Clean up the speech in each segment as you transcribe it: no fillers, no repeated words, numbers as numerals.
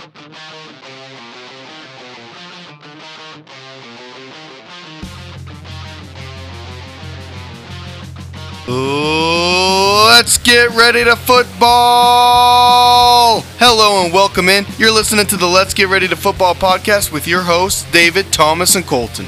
Let's get ready to football! Hello and welcome in. You're listening to the Let's Get Ready to Football podcast with your hosts, David, Thomas, and Colton.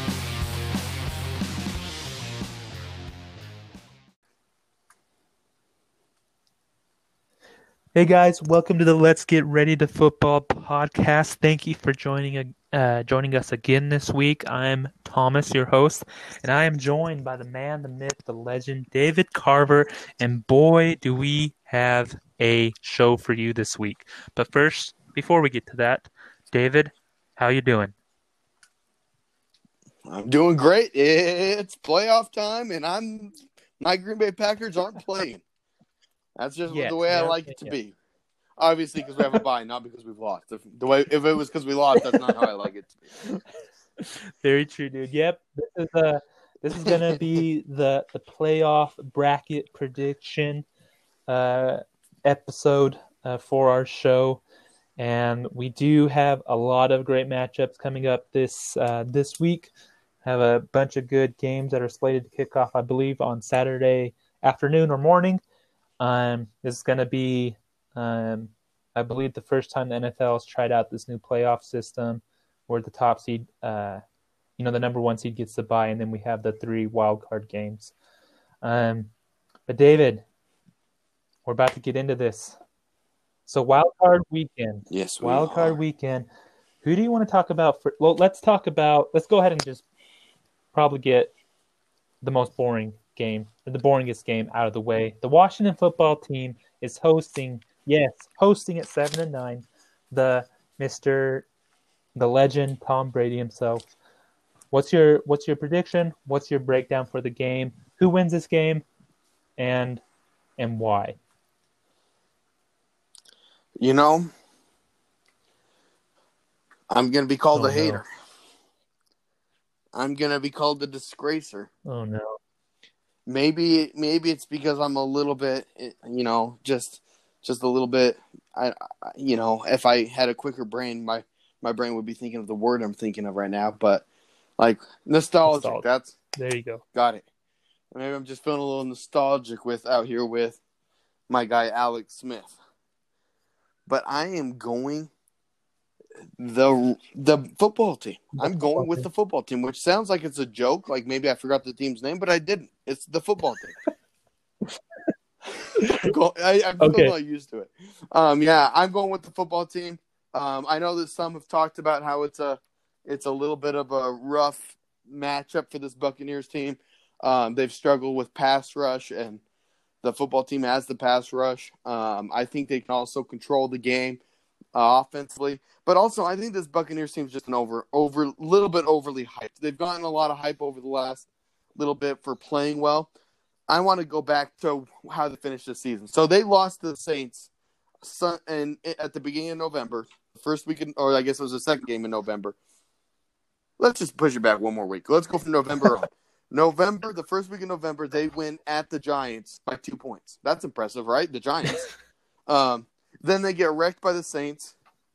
Hey guys, welcome to the Let's Get Ready to Football podcast. Thank you for joining us again this week. I'm Thomas, your host, and I am joined by the man, the myth, the legend, David Carver, and boy, do we have a show for you this week. But first, before we get to that, David, how you doing? I'm doing great. It's playoff time, and my Green Bay Packers aren't playing. That's just the way I like it to be. Obviously, because we have a bye, not because we've lost. If it was because we lost, that's not how I like it to be. Very true, dude. Yep, this is gonna be the playoff bracket prediction episode for our show, and we do have a lot of great matchups coming up this week. Have a bunch of good games that are slated to kick off, I believe, on Saturday afternoon or morning. This is going to be, I believe, the first time the NFL has tried out this new playoff system where the top seed, the number one seed gets the bye, and then we have the 3 wildcard games. But David, we're about to get into this. So wildcard weekend. Yes, wildcard weekend. Who do you want to talk about? Let's go ahead and just probably get the most boring game, or the boringest game out of the way. The Washington football team is hosting at 7-9, the legend Tom Brady himself. What's your prediction? What's your breakdown for the game? Who wins this game, and why? I'm gonna be called a hater. I'm gonna be called a disgracer. Oh no. Maybe it's because I'm a little bit, just a little bit. If I had a quicker brain, my brain would be thinking of the word I'm thinking of right now. But like nostalgic. That's there you go. Got it. Maybe I'm just feeling a little nostalgic with my guy Alex Smith. But I am going the football team. I'm going with the football team, which sounds like it's a joke. Like maybe I forgot the team's name, but I didn't. It's the football team. I'm still not used to it. I'm going with the football team. I know that some have talked about how it's a little bit of a rough matchup for this Buccaneers team. They've struggled with pass rush, and the football team has the pass rush. I think they can also control the game offensively, but also I think this Buccaneers team is just an little bit overly hyped. They've gotten a lot of hype over the last little bit for playing well. I want to go back to how they finished the season. So they lost to the Saints at the beginning of November, first week, or I guess it was the second game in November. Let's just push it back one more week. Let's go from November on. The first week of November, they win at the Giants by 2 points. That's impressive, right? The Giants. Then they get wrecked by the Saints,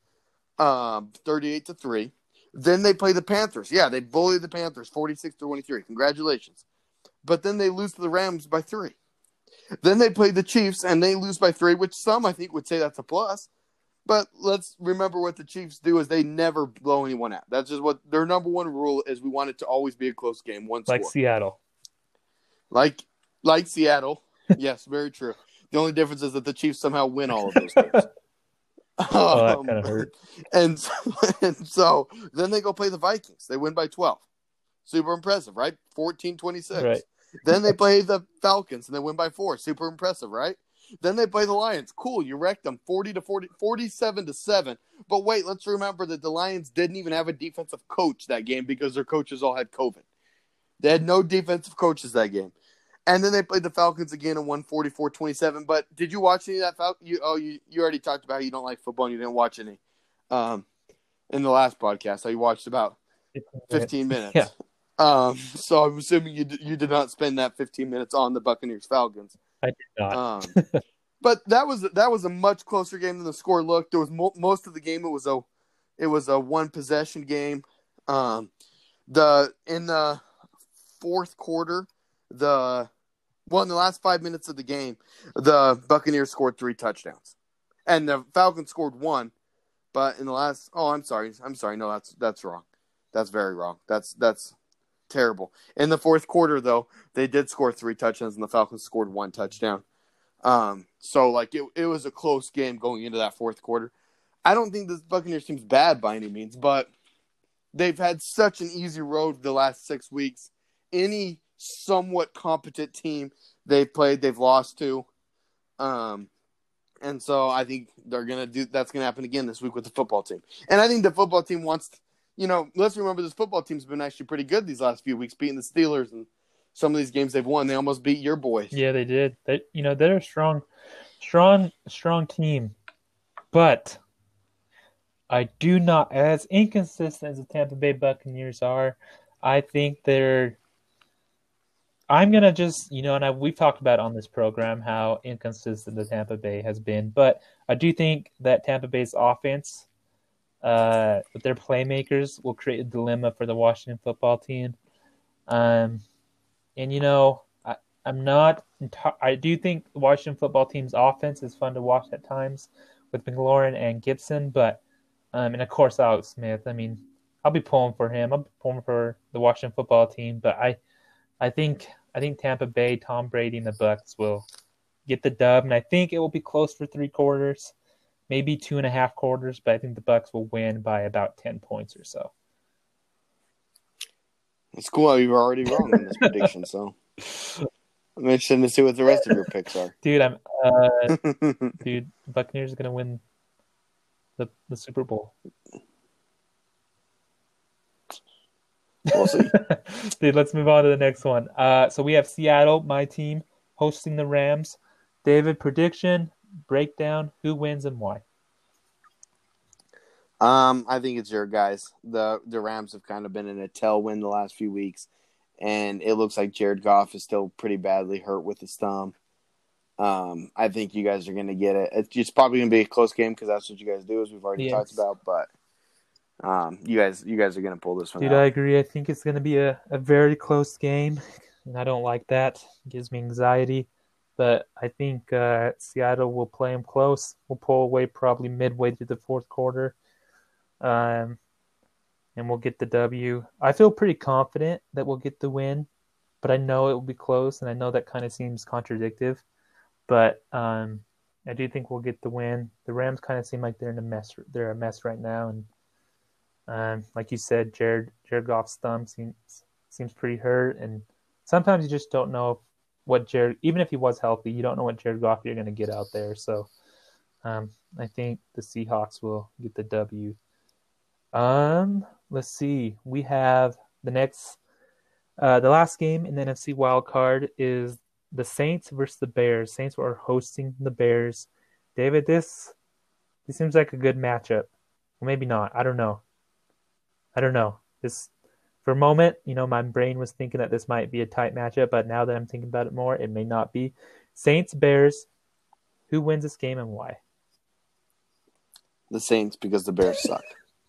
38-3. Then they play the Panthers. Yeah, they bully the Panthers, 46-23. Congratulations. But then they lose to the Rams by 3. Then they play the Chiefs, and they lose by 3, which some I think would say that's a plus. But let's remember what the Chiefs do is they never blow anyone out. That's just what their number one rule is. We want it to always be a close game, one score. Like Seattle. Like Seattle. Yes, very true. The only difference is that the Chiefs somehow win all of those games. That kind of hurt. And so then they go play the Vikings. They win by 12. Super impressive, right? 14-26. Right. Then they play the Falcons, and they win by 4. Super impressive, right? Then they play the Lions. Cool, you wrecked them 47-7. But wait, let's remember that the Lions didn't even have a defensive coach that game because their coaches all had COVID. They had no defensive coaches that game. And then they played the Falcons again and won 44-27. But did you watch any of that Falcon? You already talked about how you don't like football and you didn't watch any in the last podcast. How you watched about 15 minutes. Yeah. So I'm assuming you did not spend that 15 minutes on the Buccaneers Falcons. I did not. But that was a much closer game than the score looked. There was most of the game. It was a It was a one possession game. In the fourth quarter, in the last 5 minutes of the game, the Buccaneers scored 3 touchdowns, and the Falcons scored 1. But in the last, I'm sorry. No, that's wrong. That's very wrong. That's terrible. In the fourth quarter, though, they did score 3 touchdowns, and the Falcons scored 1 touchdown. So like it was a close game going into that fourth quarter. I don't think this Buccaneers team's bad by any means, but they've had such an easy road the last 6 weeks. Any somewhat competent team they've played, they've lost to. And so I think that's gonna happen again this week with the football team. And I think the football team wants let's remember this football team's been actually pretty good these last few weeks, beating the Steelers, and some of these games they've won. They almost beat your boys. Yeah, they did. They're a strong team. But I do not, as inconsistent as the Tampa Bay Buccaneers are, I think I'm going to just, and we've talked about on this program how inconsistent the Tampa Bay has been, but I do think that Tampa Bay's offense, with their playmakers, will create a dilemma for the Washington football team. And, I do think the Washington football team's offense is fun to watch at times with McLaurin and Gibson, but and of course, Alex Smith. I mean, I'll be pulling for him. I'll be pulling for the Washington football team. But I think Tampa Bay, Tom Brady, and the Bucs will get the dub. And I think it will be close for 3 quarters, maybe 2.5 quarters. But I think the Bucs will win by about 10 points or so. It's cool. You were already wrong in this prediction, so I'm interested to see what the rest of your picks are. Dude, Buccaneers are going to win the Super Bowl. We'll see. Dude, let's move on to the next one. So we have Seattle, my team, hosting the Rams. David, prediction, breakdown, who wins and why? I think it's your guys. The Rams have kind of been in a tailwind the last few weeks, and it looks like Jared Goff is still pretty badly hurt with his thumb. I think you guys are going to get it. It's probably going to be a close game because that's what you guys do, as we've already talked about. But you guys are going to pull this one out. Dude, I agree. I think it's going to be a very close game, and I don't like that. It gives me anxiety. But I think Seattle will play them close. We'll pull away probably midway through the fourth quarter, and we'll get the W. I feel pretty confident that we'll get the win, but I know it will be close, and I know that kind of seems contradictory. But I do think we'll get the win. The Rams kind of seem like they're in a mess. They're a mess right now, and like you said, Jared Goff's thumb seems pretty hurt, and sometimes you just don't know what Jared. Even if he was healthy, you don't know what Jared Goff you're going to get out there. So I think the Seahawks will get the W. Let's see. We have the last game in the NFC wild card is the Saints versus the Bears. Saints are hosting the Bears. David, this seems like a good matchup. Well, maybe not. I don't know. This, for a moment, my brain was thinking that this might be a tight matchup, but now that I'm thinking about it more, it may not be. Saints, Bears, who wins this game and why? The Saints, because the Bears suck.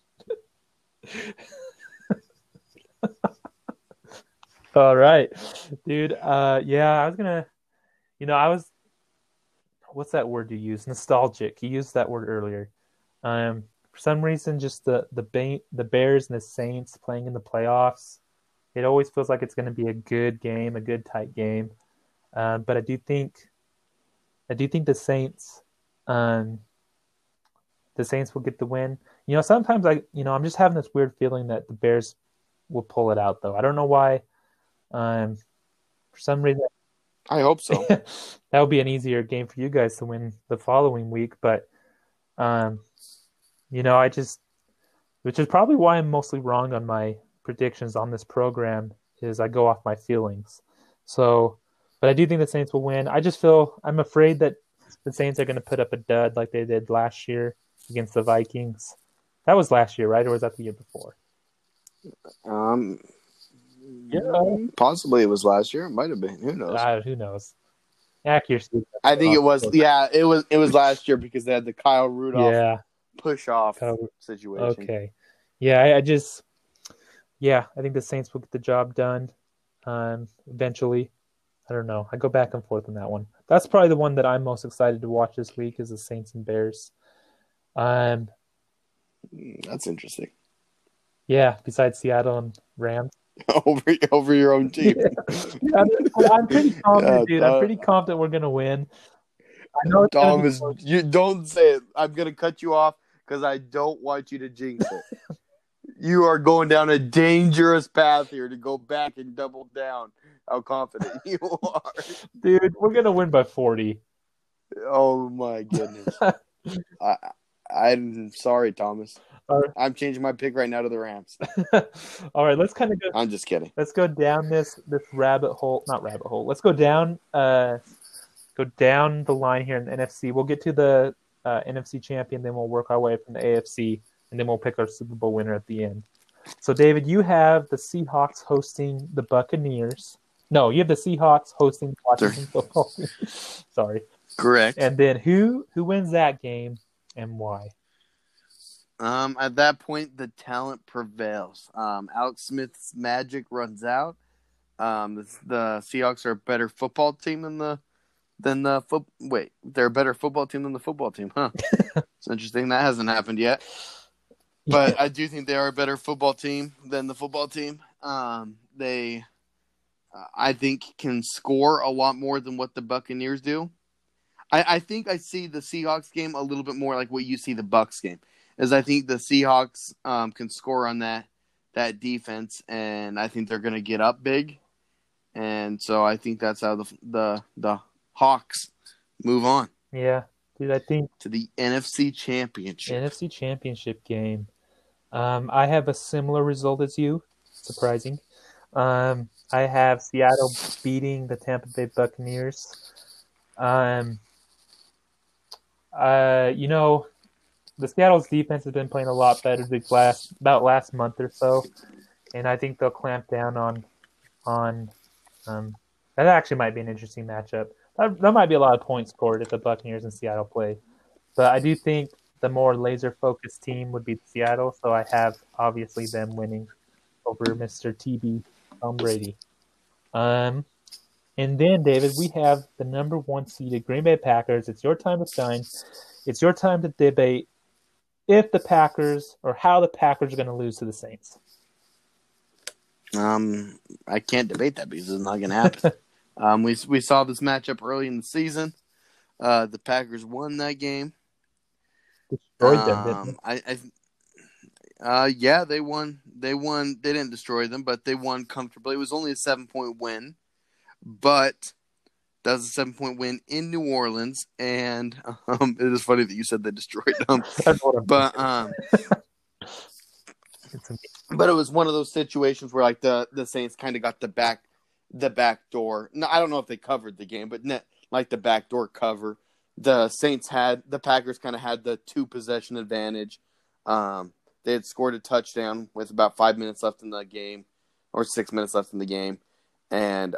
All right, dude. Yeah, I was gonna, what's that word you use? Nostalgic. You used that word earlier. For some reason, just the Bears and the Saints playing in the playoffs, it always feels like it's going to be a good game, a good tight game. But I do think the Saints will get the win. Sometimes I'm just having this weird feeling that the Bears will pull it out, though. I don't know why. For some reason, I hope so. That would be an easier game for you guys to win the following week. But, which is probably why I'm mostly wrong on my predictions on this program, is I go off my feelings. So, but I do think the Saints will win. I'm afraid that the Saints are going to put up a dud like they did last year against the Vikings. That was last year, right? Or was that the year before? Yeah, possibly it was last year. It might have been. Who knows? Who knows? Accuracy. I think it was. Yeah, it was last year because they had the Kyle Rudolph push-off Cover. situation. Okay. Yeah, I think the Saints will get the job done eventually. I don't know. I go back and forth on that one. That's probably the one that I'm most excited to watch this week is the Saints and Bears. That's interesting. Yeah, besides Seattle and Rams. over your own team. Yeah, I'm pretty confident, dude. I'm pretty confident we're gonna win. I know Thomas, you don't say it. I'm gonna cut you off because I don't want you to jinx it. You are going down a dangerous path here to go back and double down how confident you are. Dude, we're going to win by 40. Oh, my goodness. I'm sorry, Thomas. Right. I'm changing my pick right now to the Rams. All right, let's kind of go. I'm just kidding. Let's go down this rabbit hole. Not rabbit hole. Let's go down the line here in the NFC. We'll get to the NFC champion, then we'll work our way from the AFC. And then we'll pick our Super Bowl winner at the end. So, David, you have the Seahawks hosting the Buccaneers. No, you have the Seahawks hosting Washington football. Sorry. Correct. And then who wins that game and why? At that point, the talent prevails. Alex Smith's magic runs out. The Seahawks are a better football team they're a better football team than the football team, huh? It's interesting. That hasn't happened yet. But I do think they are a better football team than the football team. They, I think, can score a lot more than what the Buccaneers do. I think I see the Seahawks game a little bit more like what you see the Bucs game. Is I think the Seahawks can score on that defense, and I think they're going to get up big. And so I think that's how the Hawks move on. Yeah, dude, I think to the NFC Championship. NFC Championship game. I have a similar result as you. Surprising. I have Seattle beating the Tampa Bay Buccaneers. The Seattle's defense has been playing a lot better this last month or so, and I think they'll clamp down on. That actually might be an interesting matchup. There might be a lot of points scored if the Buccaneers and Seattle play, but I do think the more laser-focused team would be Seattle, so I have, obviously, them winning over Mr. TB, Tom Brady. And then, David, we have the number 1 seeded Green Bay Packers. It's your time to shine. It's your time to debate if the Packers or how the Packers are going to lose to the Saints. I can't debate that because it's not going to happen. We saw this matchup early in the season. The Packers won that game. Destroyed them, didn't they? Yeah, they won. They didn't destroy them, but they won comfortably. It was only a 7-point win, but that was a 7-point win in New Orleans. And it is funny that you said they destroyed them, but but it was one of those situations where like the Saints kind of got the back door. No, I don't know if they covered the game, but like the backdoor cover. The Packers kind of had the 2-possession advantage. They had scored a touchdown with about 5 minutes left in the game, or 6 minutes left in the game, and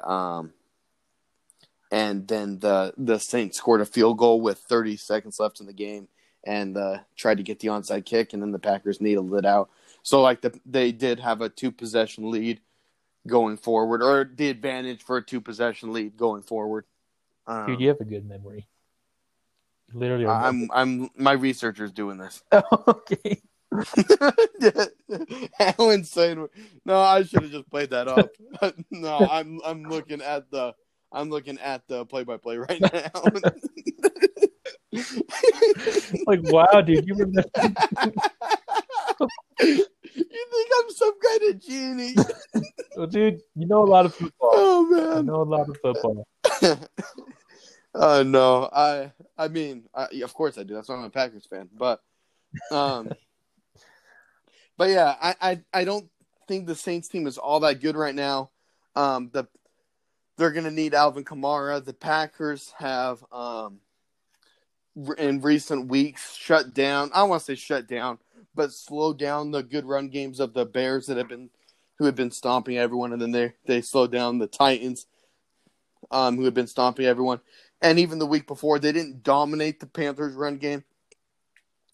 then the Saints scored a field goal with 30 seconds left in the game, and tried to get the onside kick, and then the Packers needled it out. So like they did have a 2-possession lead going forward, or the advantage for a 2-possession lead going forward. Dude, you have a good memory. Literally, my researcher's doing this. Okay. Alan's saying, "No, I should have just played that up." No, I'm looking at the play-by-play right now. Like, wow, dude, you remember? You think I'm some kind of genie? Well, dude, you know a lot of football. Oh man, I know a lot of football. No, I mean, of course I do. That's why I'm a Packers fan. But yeah, I don't think the Saints team is all that good right now. They're gonna need Alvin Kamara. The Packers have in recent weeks shut down. I don't want to say shut down, but slowed down the good run games of the Bears who have been stomping everyone, and then they slowed down the Titans, who have been stomping everyone. And even the week before, they didn't dominate the Panthers' run game,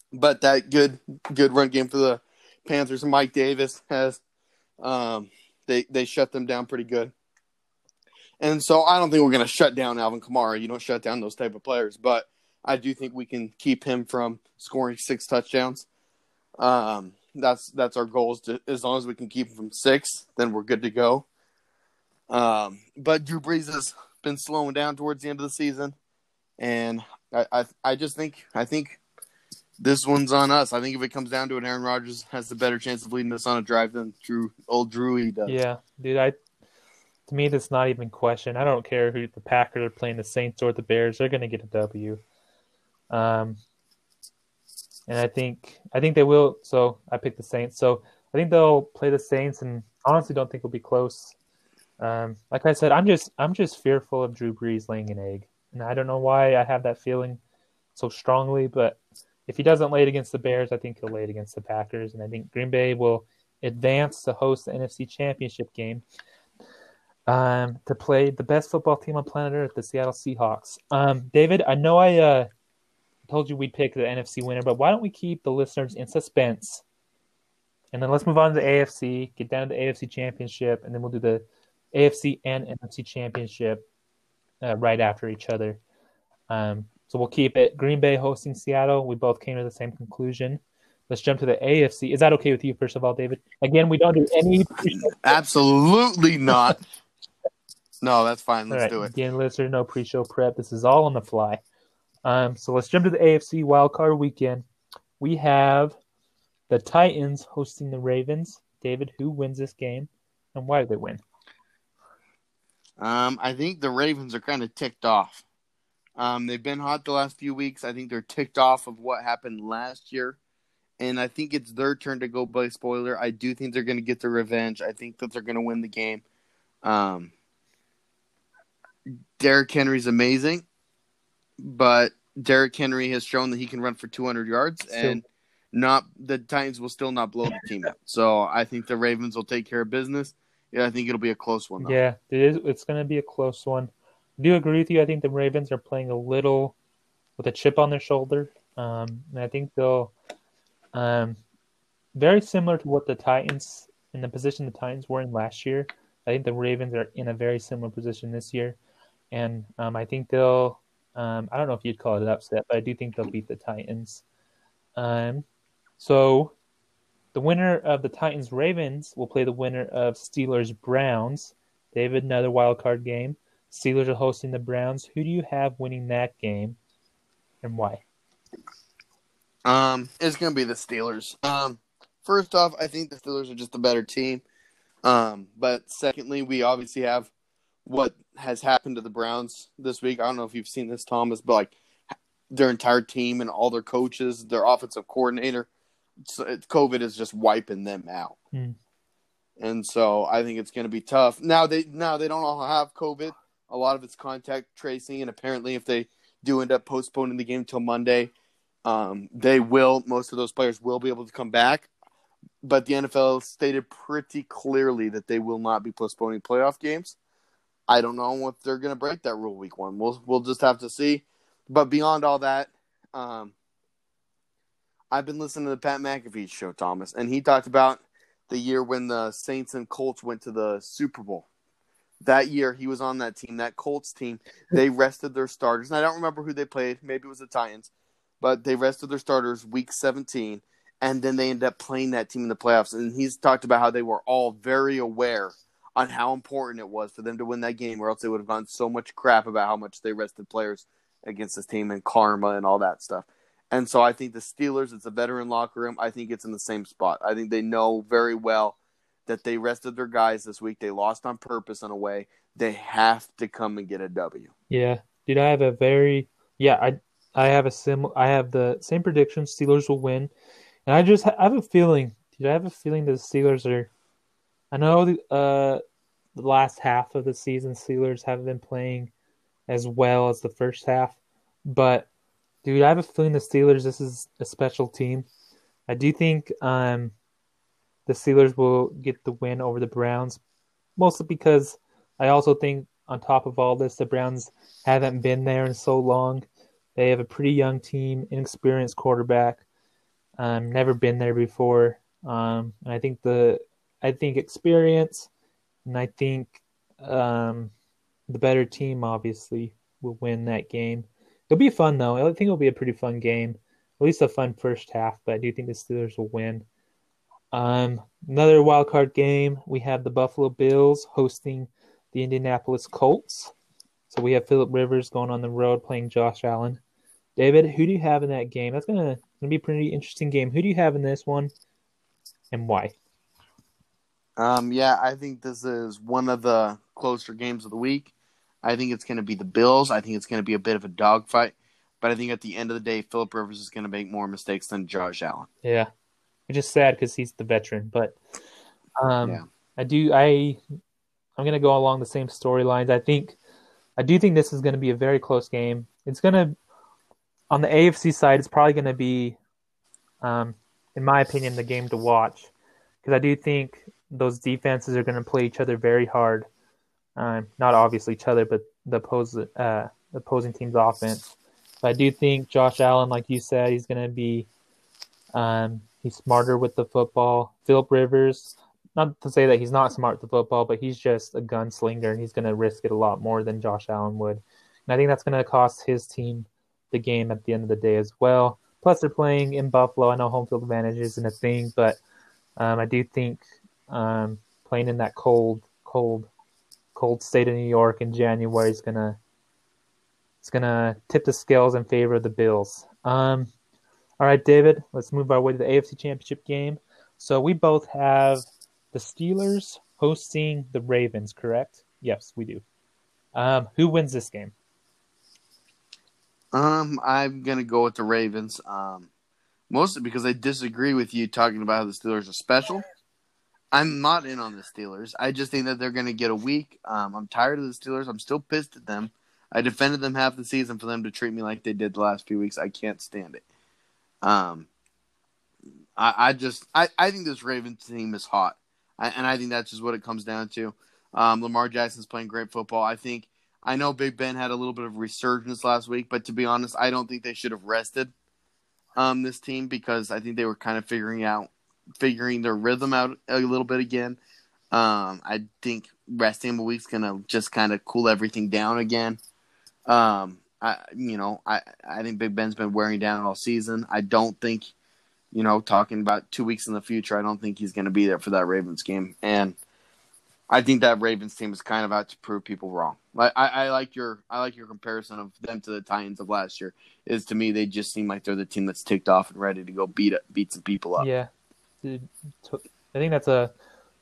But that good run game for the Panthers and Mike Davis has they shut them down pretty good. And so I don't think we're going to shut down Alvin Kamara. You don't shut down those type of players, but I do think we can keep him from scoring 6 touchdowns. That's our goal. As long as we can keep him from 6, then we're good to go. But Drew Brees has been slowing down towards the end of the season, and I think this one's on us. I think if it comes down to it, Aaron Rodgers has the better chance of leading us on a drive than Drew does. Yeah, dude. To me, that's not even question. I don't care who the Packers are playing, the Saints or the Bears. They're going to get a W. And I think they will. So I picked the Saints. So I think they'll play the Saints, and honestly, don't think it'll be close. Like I said, I'm just fearful of Drew Brees laying an egg, and I don't know why I have that feeling so strongly. But if he doesn't lay it against the Bears, I think he'll lay it against the Packers, and I think Green Bay will advance to host the NFC Championship game. To play the best football team on planet Earth, the Seattle Seahawks. David, I know I told you we'd pick the NFC winner, but why don't we keep the listeners in suspense? And then let's move on to the AFC, get down to the AFC Championship, and then we'll do the AFC and NFC Championship right after each other. So we'll keep it Green Bay hosting Seattle. We both came to the same conclusion. Let's jump to the AFC. Is that okay with you, first of all, David? Again, we don't do any... Absolutely not. No, that's fine. Let's do it. Again, listener, no pre-show prep. This is all on the fly. So let's jump to the AFC wildcard weekend. We have the Titans hosting the Ravens. David, who wins this game, and why do they win? I think the Ravens are kind of ticked off. They've been hot the last few weeks. I think they're ticked off of what happened last year, and I think it's their turn to go by spoiler. I do think they're going to get their revenge. I think that they're going to win the game. Derrick Henry's amazing, but Derrick Henry has shown that he can run for 200 yards, and the Titans will still not blow the team out. So I think the Ravens will take care of business. Yeah, I think it'll be a close one, though. Yeah, it is. It's going to be a close one. I do agree with you. I think the Ravens are playing a little with a chip on their shoulder. And I think they'll very similar to what the Titans, in the position the Titans were in last year. I think the Ravens are in a very similar position this year. And I think they'll I don't know if you'd call it an upset, but I do think they'll beat the Titans. So the winner of the Titans-Ravens will play the winner of Steelers-Browns. David, another wild card game. Steelers are hosting the Browns. Who do you have winning that game, and why? It's going to be the Steelers. First off, I think the Steelers are just a better team. But secondly, we obviously have what has happened to the Browns this week. I don't know if you've seen this, Thomas, but like their entire team and all their coaches, their offensive coordinator, COVID is just wiping them out. And so I think it's going to be tough. Now they don't all have COVID. A lot of it's contact tracing, and apparently if they do end up postponing the game till Monday, most of those players will be able to come back. But the NFL stated pretty clearly that they will not be postponing playoff games. I don't know if they're going to break that rule week 1. We'll just have to see. But beyond all that, I've been listening to the Pat McAfee show, Thomas, and he talked about the year when the Saints and Colts went to the Super Bowl. That year, he was on that team, that Colts team. They rested their starters. And I don't remember who they played. Maybe it was the Titans. But they rested their starters week 17, and then they ended up playing that team in the playoffs. And he's talked about how they were all very aware on how important it was for them to win that game, or else they would have gotten so much crap about how much they rested players against this team and karma and all that stuff. And so I think the Steelers, it's a veteran locker room. I think it's in the same spot. I think they know very well that they rested their guys this week. They lost on purpose in a way. They have to come and get a W. Yeah, dude, I have I have the same prediction. Steelers will win, and I have a feeling. Dude, I have a feeling the Steelers are. I know the last half of the season, Steelers haven't been playing as well as the first half, but dude, I have a feeling the Steelers. This is a special team. I do think the Steelers will get the win over the Browns, mostly because I also think on top of all this, the Browns haven't been there in so long. They have a pretty young team, inexperienced quarterback. Never been there before. And I think experience, and I think the better team obviously will win that game. It'll be fun though. I think it'll be a pretty fun game. At least a fun first half, but I do think the Steelers will win. Another wild card game. We have the Buffalo Bills hosting the Indianapolis Colts. So we have Phillip Rivers going on the road playing Josh Allen. David, who do you have in that game? That's gonna be a pretty interesting game. Who do you have in this one, and why? Yeah, I think this is one of the closer games of the week. I think it's going to be the Bills. I think it's going to be a bit of a dogfight. But I think at the end of the day, Phillip Rivers is going to make more mistakes than Josh Allen. Yeah, which is sad because he's the veteran. But Yeah. I'm going to go along the same storylines. I do think this is going to be a very close game. It's going to, on the AFC side, it's probably going to be, in my opinion, the game to watch. Because I do think those defenses are going to play each other very hard. Not obviously each other, but the opposing team's offense. But I do think Josh Allen, like you said, he's going to be he's smarter with the football. Phillip Rivers, not to say that he's not smart with the football, but he's just a gunslinger, and he's going to risk it a lot more than Josh Allen would. And I think that's going to cost his team the game at the end of the day as well. Plus, they're playing in Buffalo. I know home field advantage isn't a thing, but I do think playing in that cold state of New York in January is gonna tip the scales in favor of the Bills. All right, David, let's move our way to the AFC Championship game. So we both have the Steelers hosting the Ravens, correct? Yes, we do. Who wins this game? I'm gonna go with the Ravens. Mostly because I disagree with you talking about how the Steelers are special. I'm not in on the Steelers. I just think that they're gonna get a week. I'm tired of the Steelers. I'm still pissed at them. I defended them half the season for them to treat me like they did the last few weeks. I can't stand it. I think this Ravens team is hot, and I think that's just what it comes down to. Lamar Jackson's playing great football. I know Big Ben had a little bit of resurgence last week, but to be honest, I don't think they should have rested this team because I think they were kind of figuring their rhythm out a little bit again. I think resting him a week's gonna just kind of cool everything down again. I think Big Ben's been wearing down all season. I don't think, talking about 2 weeks in the future, I don't think he's going to be there for that Ravens game. And I think that Ravens team is kind of out to prove people wrong. I like your comparison of them to the Titans of last year. Is to me, they just seem like they're the team that's ticked off and ready to go beat some people up. Yeah, dude, I think it's a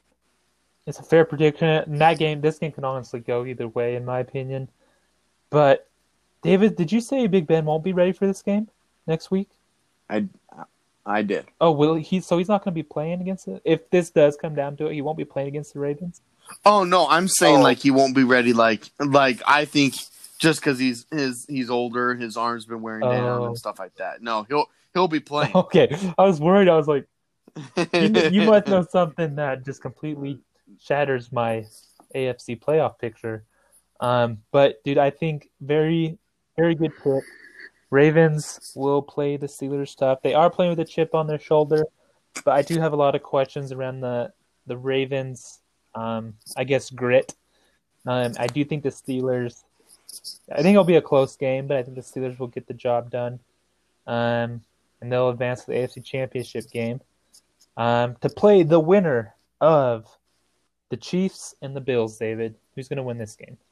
fair prediction. In that game, this game can honestly go either way, in my opinion. But David, did you say Big Ben won't be ready for this game next week? I did. Oh, will he? So he's not going to be playing against it? If this does come down to it, he won't be playing against the Ravens? Oh, no, I'm saying he won't be ready. Like I think just because he's older, his arm's been wearing down and stuff like that. No, he'll be playing. Okay, I was worried. I was like, you must know something that just completely shatters my AFC playoff picture. But dude, I think very, very good pick. Ravens will play the Steelers tough. They are playing with a chip on their shoulder, but I do have a lot of questions around the Ravens. I guess grit. I do think the Steelers. I think it'll be a close game, but I think the Steelers will get the job done, and they'll advance to the AFC Championship game to play the winner of the Chiefs and the Bills. David, who's going to win this game?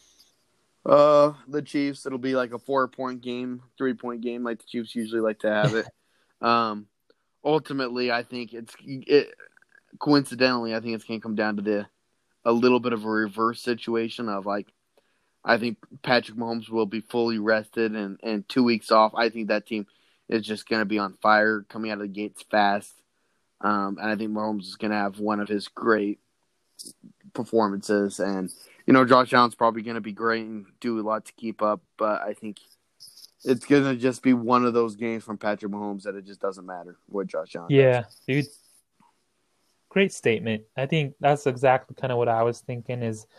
The Chiefs. It'll be like a 4-point game, 3-point game, like the Chiefs usually like to have it. Ultimately, I think coincidentally, I think it's going to come down to a little bit of a reverse situation of I think Patrick Mahomes will be fully rested and 2 weeks off. I think that team is just going to be on fire coming out of the gates fast. And I think Mahomes is going to have one of his great performances. And, Josh Allen's probably going to be great and do a lot to keep up. But I think it's going to just be one of those games from Patrick Mahomes that it just doesn't matter what Josh Allen does. Dude. Great statement. I think that's exactly kind of what I was thinking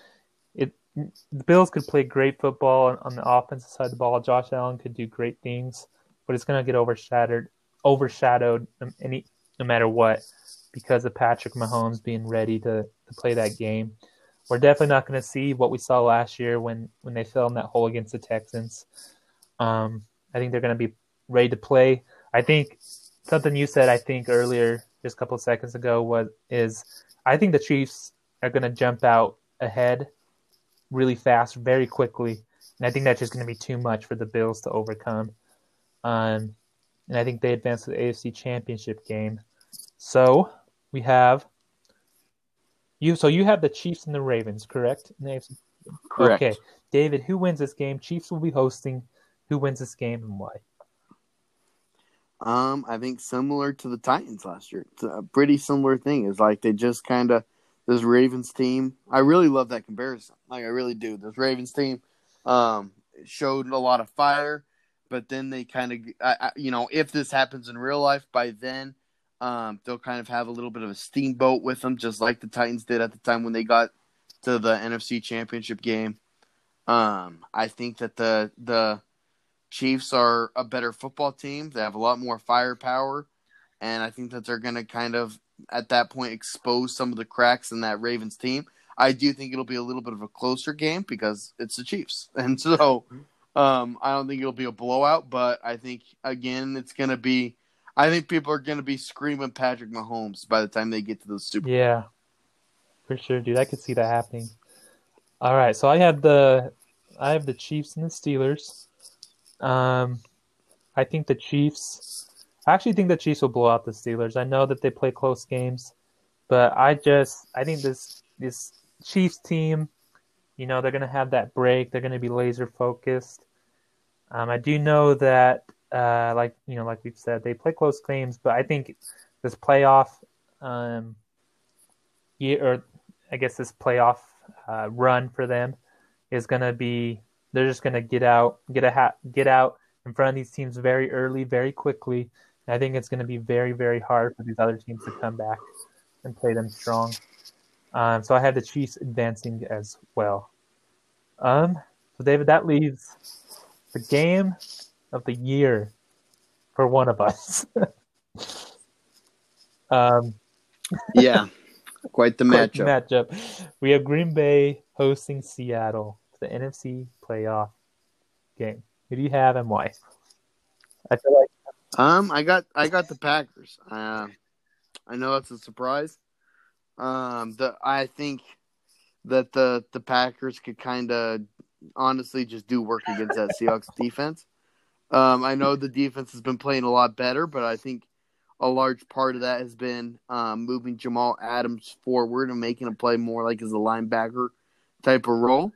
the Bills could play great football on the offensive side of the ball. Josh Allen could do great things, but it's going to get overshadowed overshadowed no matter what because of Patrick Mahomes being ready to play that game. We're definitely not going to see what we saw last year when they fell in that hole against the Texans. I think they're going to be ready to play. I think something you said, I think earlier, just a couple of seconds ago, I think the Chiefs are going to jump out ahead really fast, very quickly. And I think that's just going to be too much for the Bills to overcome. And I think they advance to the AFC Championship game. So we have you. So you have the Chiefs and the Ravens, correct? In the AFC? Correct. Okay, David. Who wins this game? Chiefs will be hosting. Who wins this game and why? I think similar to the Titans last year. It's a pretty similar thing. It's like they just kind of this Ravens team. I really love that comparison. Like I really do. This Ravens team showed a lot of fire, but then they kind of, if this happens in real life, by then they'll kind of have a little bit of a steamboat with them, just like the Titans did at the time when they got to the NFC Championship game. I think that the Chiefs are a better football team. They have a lot more firepower, and I think that they're going to kind of, at that point, expose some of the cracks in that Ravens team. I do think it'll be a little bit of a closer game because it's the Chiefs. And so I don't think it'll be a blowout, but I think, again, it's going to be – I think people are going to be screaming Patrick Mahomes by the time they get to the Super Bowl. Yeah, for sure, dude. I could see that happening. All right, so I have the Chiefs and the Steelers. I think the Chiefs – I actually think the Chiefs will blow out the Steelers. I know that they play close games, but I think this Chiefs team, they're going to have that break. They're going to be laser focused. I do know that, like we've said, they play close games, but I think this playoff, this playoff run for them is going to be. They're just going to get out in front of these teams very early, very quickly. And I think it's going to be very, very hard for these other teams to come back and play them strong. So I have the Chiefs advancing as well. So David, that leaves the game of the year for one of us. Yeah, quite the matchup. We have Green Bay hosting Seattle for the NFC playoff game. Who do you have and why? I feel like I got the Packers. I know that's a surprise. I think that the Packers could kind of honestly just do work against that Seahawks defense. I know the defense has been playing a lot better, but I think a large part of that has been moving Jamal Adams forward and making him play more like as a linebacker type of role,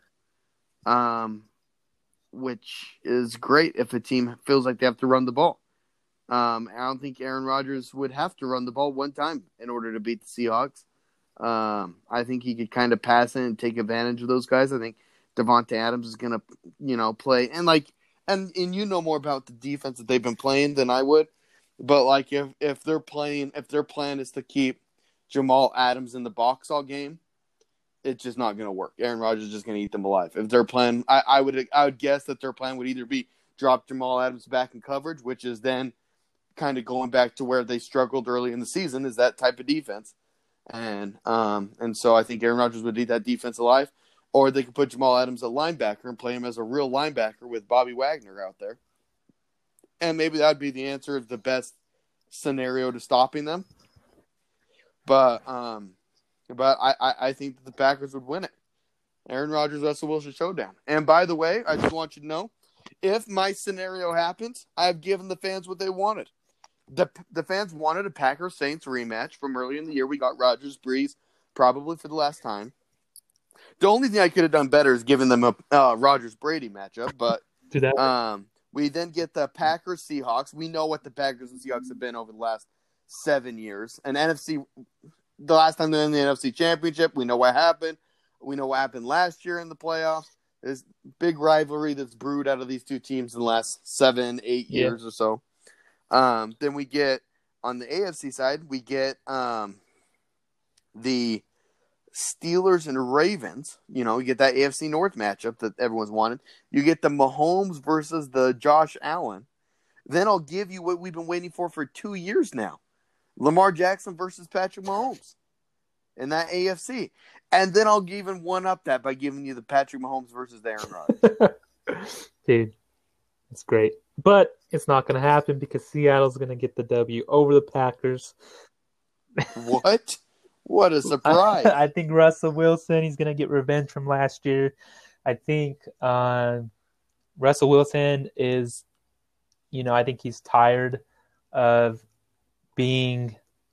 which is great if a team feels like they have to run the ball. I don't think Aaron Rodgers would have to run the ball one time in order to beat the Seahawks. I think he could kind of pass in and take advantage of those guys. I think Davante Adams is going to, play. And you know more about the defense that they've been playing than I would. But, like, if their plan is to keep Jamal Adams in the box all game, it's just not going to work. Aaron Rodgers is just going to eat them alive. If their plan, I would guess that their plan would either be drop Jamal Adams back in coverage, which is then kind of going back to where they struggled early in the season, is that type of defense. And so I think Aaron Rodgers would eat that defense alive. Or they could put Jamal Adams at linebacker and play him as a real linebacker with Bobby Wagner out there. And maybe that would be the answer of the best scenario to stopping them. But I think that the Packers would win it. Aaron Rodgers, Russell Wilson showdown. And by the way, I just want you to know, if my scenario happens, I've given the fans what they wanted. The fans wanted a Packers-Saints rematch from early in the year. We got Rodgers-Breeze probably for the last time. The only thing I could have done better is giving them a Rodgers-Brady matchup, but we then get the Packers-Seahawks. We know what the Packers and Seahawks have been over the last 7 years. And the last time they're in the NFC Championship, we know what happened. We know what happened last year in the playoffs. There's big rivalry that's brewed out of these two teams in the last 7-8 years or so. Then we get, on the AFC side, we get the Steelers and Ravens. You get that AFC North matchup that everyone's wanted. You get the Mahomes versus the Josh Allen. Then I'll give you what we've been waiting for 2 years now. Lamar Jackson versus Patrick Mahomes in that AFC. And then I'll even one-up that by giving you the Patrick Mahomes versus Aaron Rodgers. Dude, it's great. But it's not going to happen because Seattle's going to get the W over the Packers. What? What a surprise. I think Russell Wilson, he's going to get revenge from last year. I think Russell Wilson is, I think he's tired of being,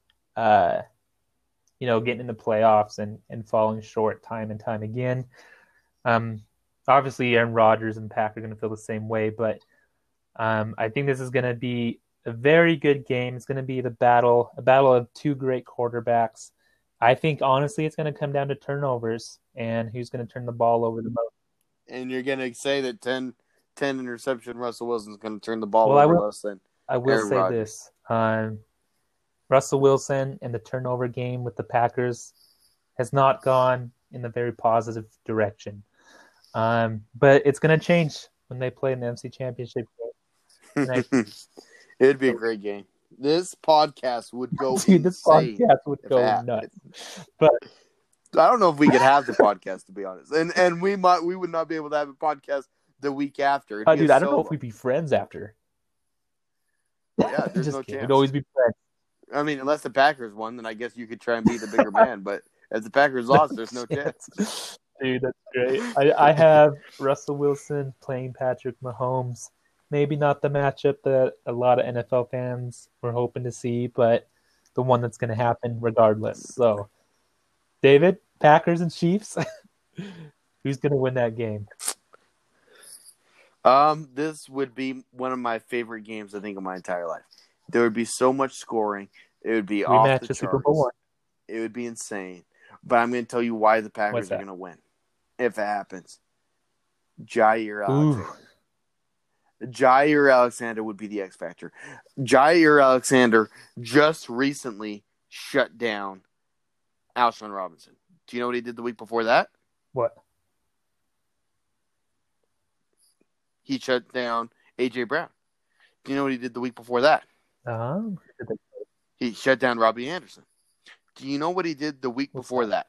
getting in the playoffs and falling short time and time again. Obviously, Aaron Rodgers and Packers are going to feel the same way, but I think this is going to be a very good game. It's going to be a battle of two great quarterbacks. I think, honestly, it's going to come down to turnovers and who's going to turn the ball over the most. And you're going to say that 10 interception Russell Wilson's going to turn the ball over less than I will Aaron say Rodgers. this. Russell Wilson in the turnover game with the Packers has not gone in the very positive direction. But it's going to change when they play in the NFC Championship game. It'd be a great game. This podcast would go Dude, this podcast would go nuts. But I don't know if we could have the podcast, to be honest. And we would not be able to have a podcast the week after. Dude, I don't know if we'd be friends after. Yeah, there's no kidding. chance. We'd always be friends. I mean, unless the Packers won, then I guess you could try and be the bigger man. But if the Packers lost, there's no chance. Dude, that's great. I have Russell Wilson playing Patrick Mahomes. Maybe not the matchup that a lot of NFL fans were hoping to see, but the one that's going to happen regardless. So, David, Packers and Chiefs, who's going to win that game? This would be one of my favorite games, I think, of my entire life. There would be so much scoring. It would be off the charts. Super Bowl I. It would be insane. But I'm going to tell you why the Packers are going to win, if it happens. Jair Alexander. Jair Alexander would be the X factor. Jair Alexander just recently shut down Alshon Robinson. Do you know what he did the week before that? What? He shut down A.J. Brown. Do you know what he did the week before that? He shut down Robbie Anderson. Do you know what he did the week before that?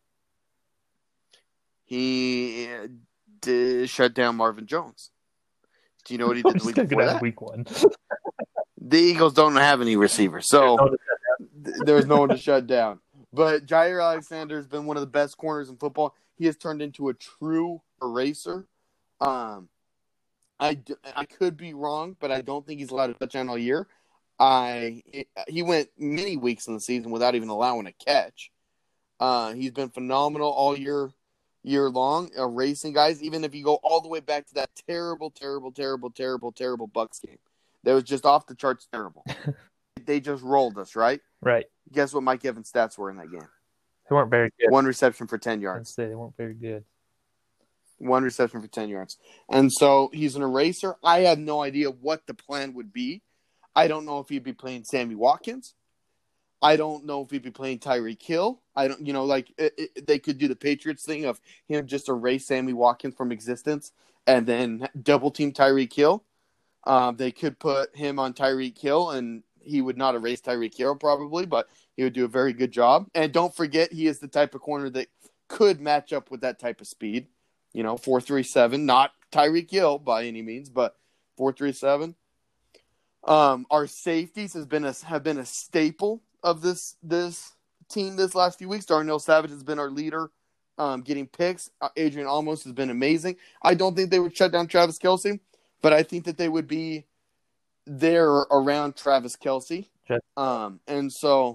He shut down Marvin Jones. Do you know what he did the week before that? Week one. The Eagles don't have any receivers, so there's no one to shut down. But Jair Alexander has been one of the best corners in football. He has turned into a true eraser. I could be wrong, but I don't think he's allowed a touchdown all year. He went many weeks in the season without even allowing a catch. He's been phenomenal all year long, racing guys. Even if you go all the way back to that terrible Bucks game, that was just off the charts terrible. They just rolled us, right? Right. Guess what Mike Evans' stats were in that game? They weren't very good. 1 reception for 10 yards. They weren't very good. 1 reception for 10 yards. And so he's an eraser. I have no idea what the plan would be. I don't know if he'd be playing Sammy Watkins. I don't know if he'd be playing Tyreek Hill. I don't, they could do the Patriots thing of him just erase Sammy Watkins from existence and then double team Tyreek Hill. They could put him on Tyreek Hill and he would not erase Tyreek Hill probably, but he would do a very good job. And don't forget, he is the type of corner that could match up with that type of speed. 4.37, not Tyreek Hill by any means, but 4.37. Our safeties have been a staple of this team this last few weeks. Darnell Savage has been our leader, getting picks. Adrian Amos has been amazing. I don't think they would shut down Travis Kelce, but I think that they would be there around Travis Kelce. And so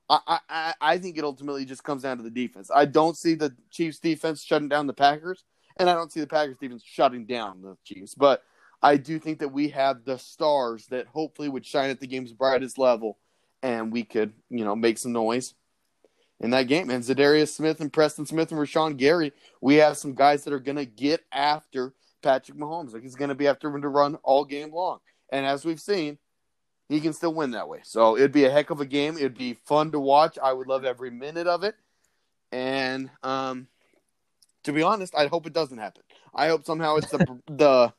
I think it ultimately just comes down to the defense. I don't see the Chiefs defense shutting down the Packers, and I don't see the Packers defense shutting down the Chiefs, but I do think that we have the stars that hopefully would shine at the game's brightest level, and we could, make some noise in that game. And Zadarius Smith and Preston Smith and Rashawn Gary, we have some guys that are going to get after Patrick Mahomes. Like, he's going to be after him to run all game long. And as we've seen, he can still win that way. So it'd be a heck of a game. It'd be fun to watch. I would love every minute of it. And to be honest, I hope it doesn't happen. I hope somehow it's the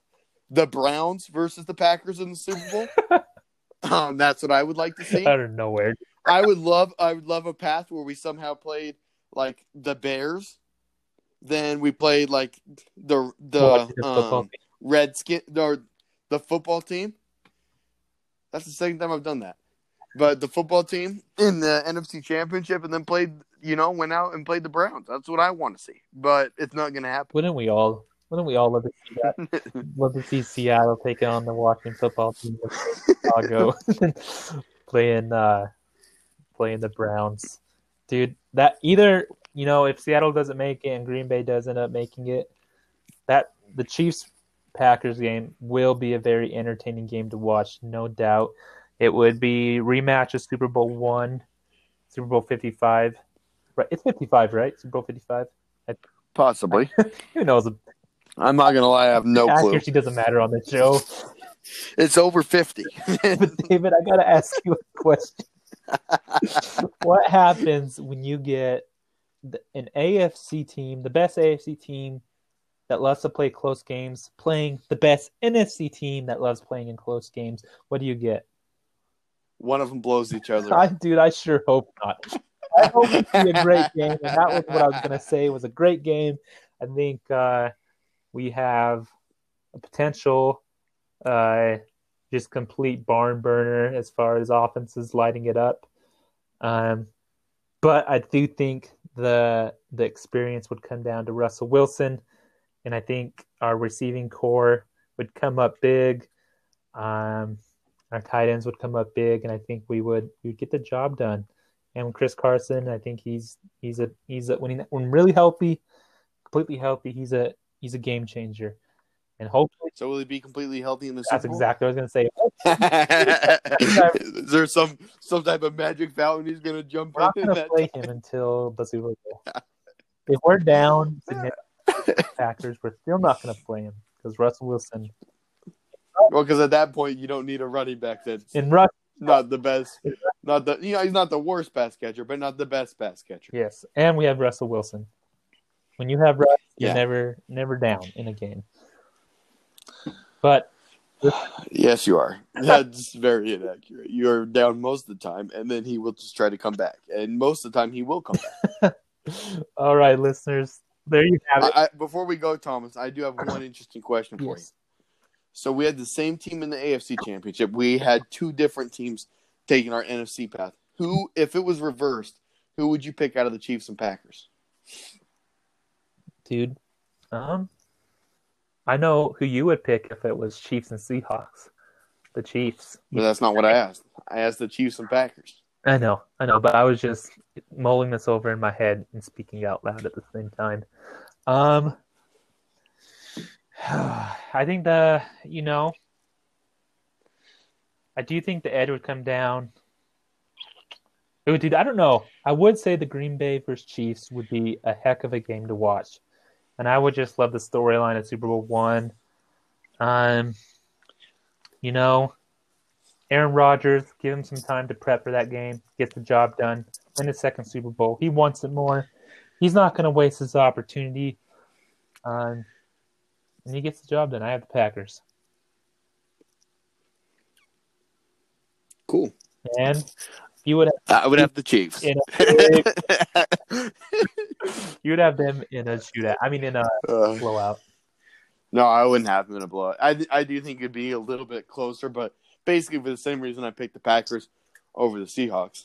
the Browns versus the Packers in the Super Bowl. That's what I would like to see. Out of nowhere. I would love a path where we somehow played like the Bears, then we played like the Redskin or the football team. That's the second time I've done that. But the football team in the NFC Championship, and then went out and played the Browns. That's what I want to see. But it's not going to happen. Wouldn't we all love to see that? Love to see Seattle taking on the Washington football team of Chicago, playing the Browns, dude. That either if Seattle doesn't make it and Green Bay does end up making it, that the Chiefs-Packers game will be a very entertaining game to watch, no doubt. It would be rematch of Super Bowl 1, Super Bowl 55. Right, it's 55, right? Super Bowl 55. Possibly. Who knows? I'm not gonna lie, I have no clue. Accuracy doesn't matter on this show. It's over 50. But David, I gotta ask you a question. What happens when you get an AFC team, the best AFC team that loves to play close games, playing the best NFC team that loves playing in close games? What do you get? One of them blows each other up. Dude, I sure hope not. I hope it's a great game, and that was what I was going to say. It was a great game. I think we have a potential just complete barn burner as far as offenses lighting it up. But I do think the experience would come down to Russell Wilson, and I think our receiving core would come up big. Our tight ends would come up big, and I think we'd get the job done. And Chris Carson, I think he's when really healthy, completely healthy, he's a game changer. And hopefully, so will he be completely healthy in the Super Bowl? That's exactly what I was going to say. Is there some type of magic fountain he's going to jump in? We're not going to play him until the Super Bowl. If we're down to Packers, we're still not going to play him because Russell Wilson. Well, because at that point you don't need a running back that's not the best, he's not the worst pass catcher, but not the best pass catcher. Yes, and we have Russell Wilson. When you have Russ, you're never down in a game. But yes, you are. That's very inaccurate. You're down most of the time, and then he will just try to come back, and most of the time he will come back. All right, listeners, there you have it. Before we go, Thomas, I do have one interesting question for you. So we had the same team in the AFC Championship. We had two different teams taking our NFC path. Who, if it was reversed, who would you pick out of the Chiefs and Packers? Dude, I know who you would pick if it was Chiefs and Seahawks. The Chiefs. But that's not what I asked. I asked the Chiefs and Packers. I know, but I was just mulling this over in my head and speaking out loud at the same time. I think I do think the edge would come down. Dude, I don't know. I would say the Green Bay versus Chiefs would be a heck of a game to watch. And I would just love the storyline of Super Bowl 1. Aaron Rodgers, give him some time to prep for that game, get the job done, win his second Super Bowl. He wants it more. He's not going to waste his opportunity. And he gets the job done. I have the Packers. Cool. And you would I would have the Chiefs. You would have them in a shootout. I mean, in a blowout. No, I wouldn't have them in a blowout. I do think it'd be a little bit closer, but basically for the same reason I picked the Packers over the Seahawks.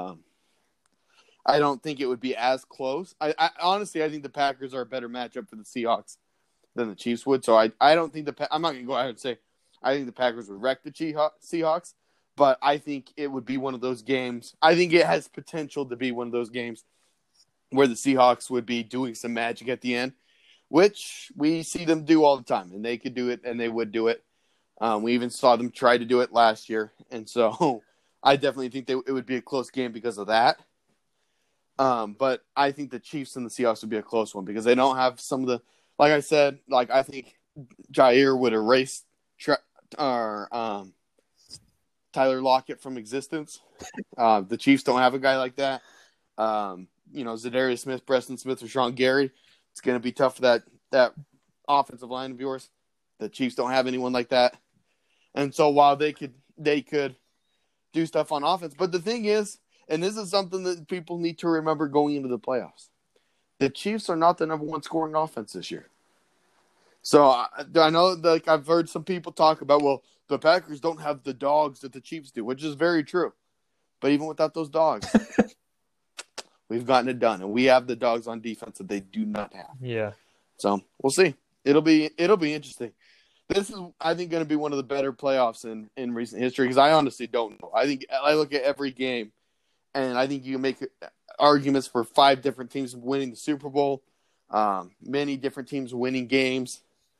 I don't think it would be as close. I honestly, I think the Packers are a better matchup for the Seahawks than the Chiefs would. So I don't think I'm not going to go out and say I think the Packers would wreck the Seahawks, but I think it would be one of those games. I think it has potential to be one of those games where the Seahawks would be doing some magic at the end, which we see them do all the time, and they could do it, and they would do it. We even saw them try to do it last year, and so I definitely think it would be a close game because of that. But I think the Chiefs and the Seahawks would be a close one because they don't have some of the, like I said, like I think Jair would erase Tyler Lockett from existence. The Chiefs don't have a guy like that. Zadarius Smith, Preston Smith, or Rashawn Gary. It's going to be tough for that offensive line of yours. The Chiefs don't have anyone like that. And so while they could do stuff on offense, but the thing is, and this is something that people need to remember going into the playoffs, the Chiefs are not the number one scoring offense this year. So I know that I've heard some people talk about, well, the Packers don't have the dogs that the Chiefs do, which is very true. But even without those dogs, we've gotten it done, and we have the dogs on defense that they do not have. Yeah. So we'll see. It'll be interesting. This is, I think, going to be one of the better playoffs in recent history because I honestly don't know. I look at every game, and I think you can make arguments for 5 different teams winning the Super Bowl, many different teams winning games.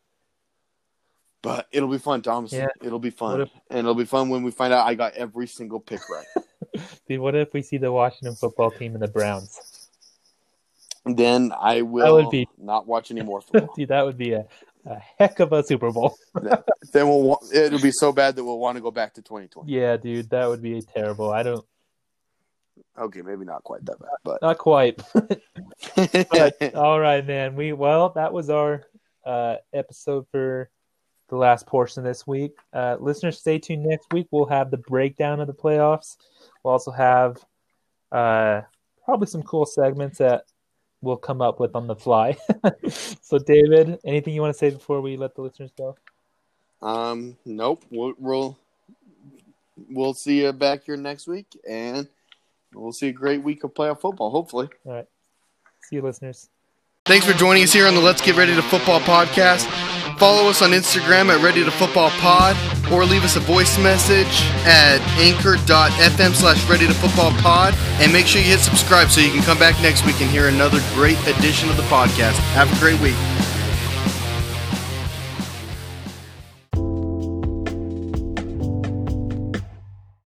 But it'll be fun, Thomas. Yeah. It'll be fun. And it'll be fun when we find out I got every single pick right. Dude, what if we see the Washington football team and the Browns? Then I will not watch any more football. Dude, that would be a heck of a Super Bowl. Then it'll be so bad that we'll want to go back to 2020. Yeah, dude, that would be terrible. Okay, maybe not quite that bad, but not quite. But, all right, man. That was our episode for the last portion this week. Listeners, stay tuned next week. We'll have the breakdown of the playoffs. We'll also have probably some cool segments that we'll come up with on the fly. So, David, anything you want to say before we let the listeners go? Nope. We'll see you back here next week, and we'll see a great week of playoff football, hopefully. All right. See you, listeners. Thanks for joining us here on the Let's Get Ready to Football podcast. Follow us on Instagram at Ready to Football Pod, or leave us a voice message at anchor.fm/Ready to Football Pod. And make sure you hit subscribe so you can come back next week and hear another great edition of the podcast. Have a great week.